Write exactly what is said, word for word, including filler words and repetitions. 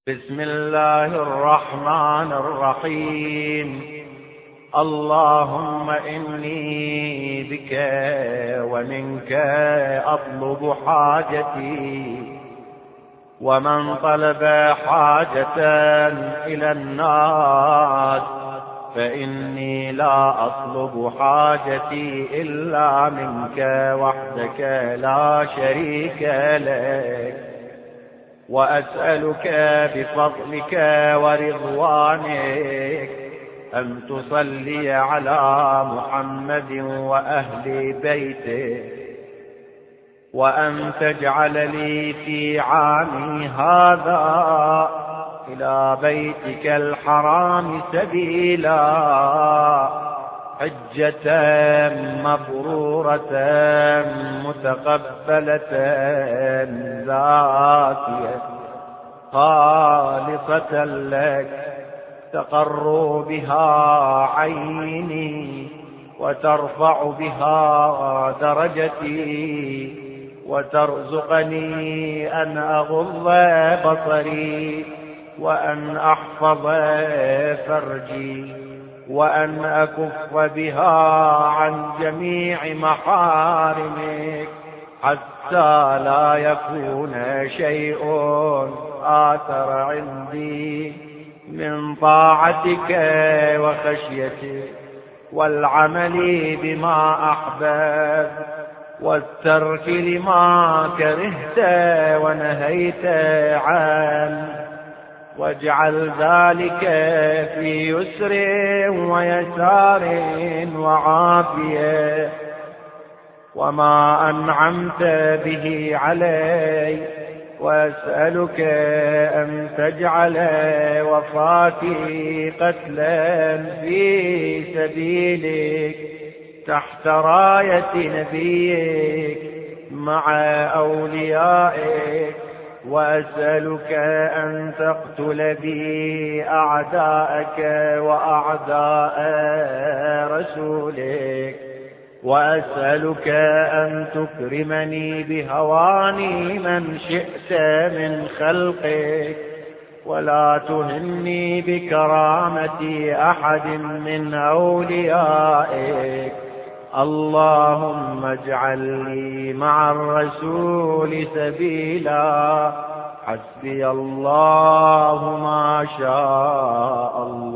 بسم الله الرحمن الرحيم. اللهم إني بك ومنك أطلب حاجتي، ومن طلب حاجة إلى الناس فإني لا أطلب حاجتي إلا منك وحدك لا شريك لك، وأسألك بفضلك ورضوانك أن تصلي على محمد وأهل بيته، وأن تجعل لي في عامي هذا إلى بيتك الحرام سبيلا، حجة مبرورة متقبلة زاكية خالصة لك، تقر بها عيني وترفع بها درجتي، وترزقني أن أغض بصري، وأن أحفظ فرجي، وأن أكف بها عن جميع محارمك، حتى لا يكون شيء آثر عندي من طاعتك وخشيتك والعمل بما أحببت والترك لما كرهت ونهيت عنه، واجعل ذلك في يسر ويسار وعافية، وما أنعمت به علي، وأسألك أن تجعل وفاتي قتلا في سبيلك تحت راية نبيك مع أوليائك، وأسألك أن تقتل بي أعداءك وأعداء رسولك، وأسألك أن تكرمني بهواني من شئت من خلقك، ولا تهني بكرامة أحد من أوليائك. اللهم اجعل لي مع الرسول سبيلا، حسبي الله ما شاء الله.